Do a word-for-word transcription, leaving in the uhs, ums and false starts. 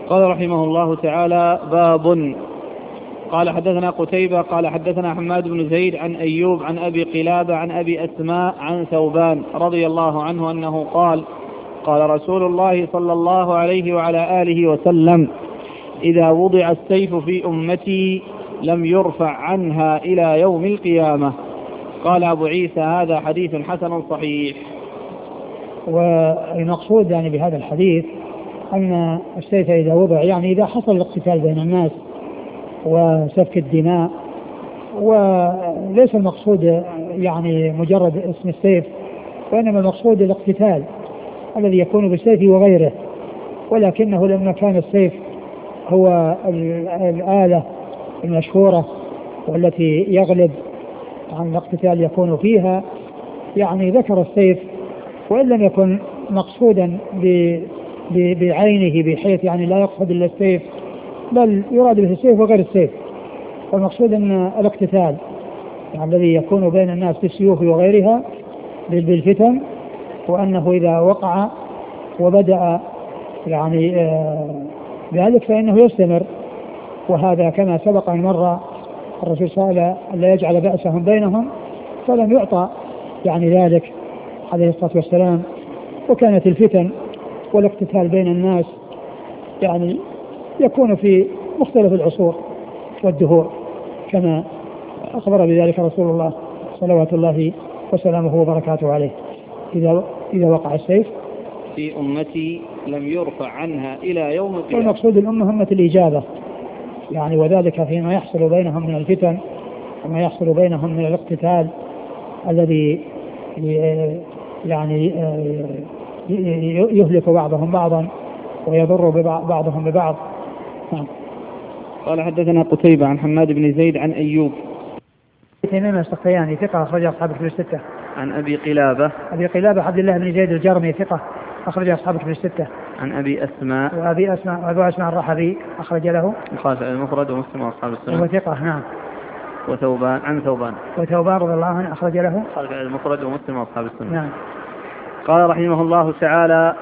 قال رحمه الله تعالى: باب. قال حدثنا قتيبة قال حدثنا حماد بن زيد عن أيوب عن أبي قلابة عن أبي أسماء عن ثوبان رضي الله عنه أنه قال: قال رسول الله صلى الله عليه وعلى آله وسلم: إذا وضع السيف في أمتي لم يرفع عنها إلى يوم القيامة. قال أبو عيسى: هذا حديث حسن صحيح. والمقصود يعني بهذا الحديث أن السيف إذا وضع يعني إذا حصل الاقتتال بين الناس وسفك الدماء، وليس المقصود يعني مجرد اسم السيف، وإنما المقصود الاقتتال الذي يكون بالسيف وغيره، ولكنه لما كان السيف هو الآلة المشهورة والتي يغلب عن الاقتتال يكون فيها، يعني ذكر السيف وإن لم يكن مقصودا بعينه بحيث يعني لا يقصد إلا السيف، بل يراد به السيف وغير السيف. والمقصود أن الاقتتال يعني الذي يكون بين الناس بالسيوف وغيرها بالفتن، وأنه إذا وقع وبدأ يعني بذلك فإنه يستمر. وهذا كما سبق أن مر الرسول سأل أن لا يجعل بأسهم بينهم فلم يعطى يعني ذلك عليه الصلاة والسلام. وكانت الفتن والاقتتال بين الناس يعني يكون في مختلف العصور والدهور كما أخبر بذلك رسول الله صلوات الله وسلامه وبركاته عليه. إذا إذا وقع السيف في أمتي لم يرفع عنها إلى يوم القيامة. والمقصود الأمة همة الإجابة يعني، وذلك فيما يحصل بينهم من الفتن وما يحصل بينهم من الاقتتال الذي يعني يهلك بعضهم بعضا ويضر بعضهم ببعض. قال حدثنا قتيبة عن حماد بن زيد عن أيوب تميم السختياني ثقة أخرج أصحاب الكتب الستة. عن أبي قلابة أبي قلابة عبد الله بن زيد الجرمي ثقة أخرج أصحاب الكتب الستة. عن أبي أسماء وأبي أسماء وأبو أسماء الرحبي أخرج له الخامسة المفرد ومسلم وأصحاب السنة. هو ثقة نعم. وثوبان عن ثوبان وثوبان رضي الله عنه أخرج له المفرد ومسلم وأصحاب السنة. نعم. قال رحمه الله تعالى: